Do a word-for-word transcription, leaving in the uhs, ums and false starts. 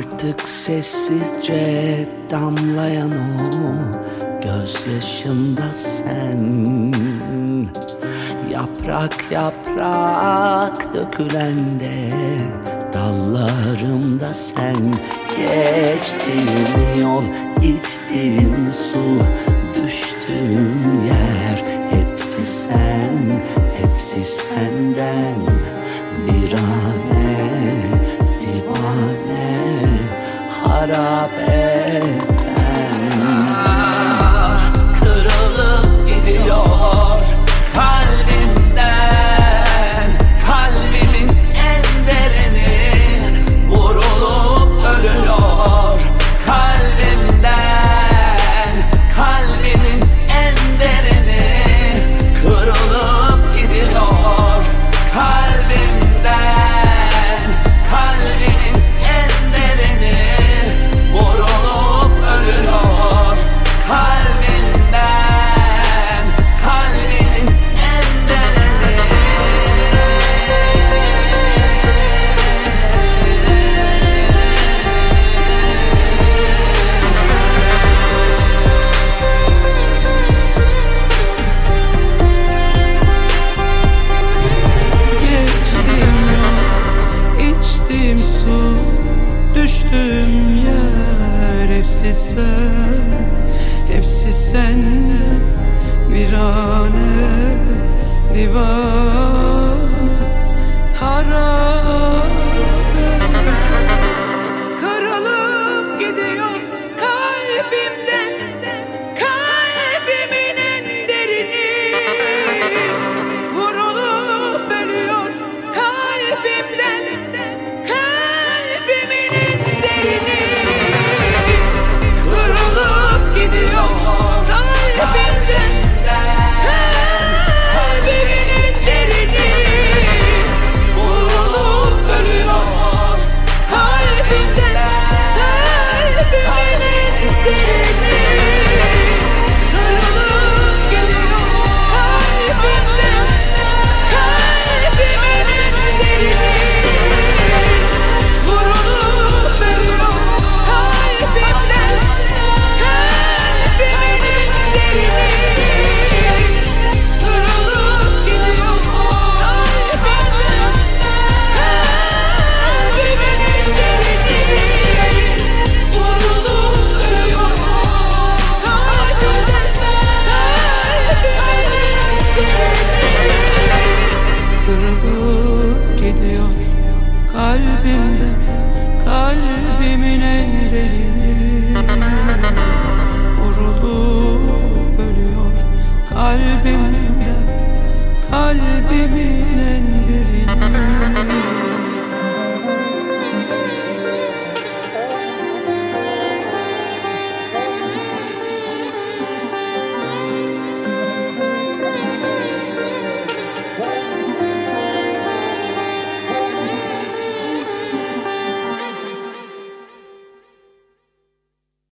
Artık sessizce damlayan o gözyaşımda sen. Yaprak yaprak dökülende dallarımda sen. Geçtiğim yol, içtiğim su, düştüğüm yer, hepsi sen, hepsi senden. Virane, divane, harabe ben. Kırılıp gidiyor kalbimden, kalbimin en derini vurulup ölüyor kalbimden, kalbimin en derini kırılıp gidiyor kalbimden, kalbimin en derini vurulup ölüyor kalbimden, kalbimin en derini. Geçtiğim yol, içtiğim su, düştüğüm yer, hepsi sen, hepsi senden. Virane, divane,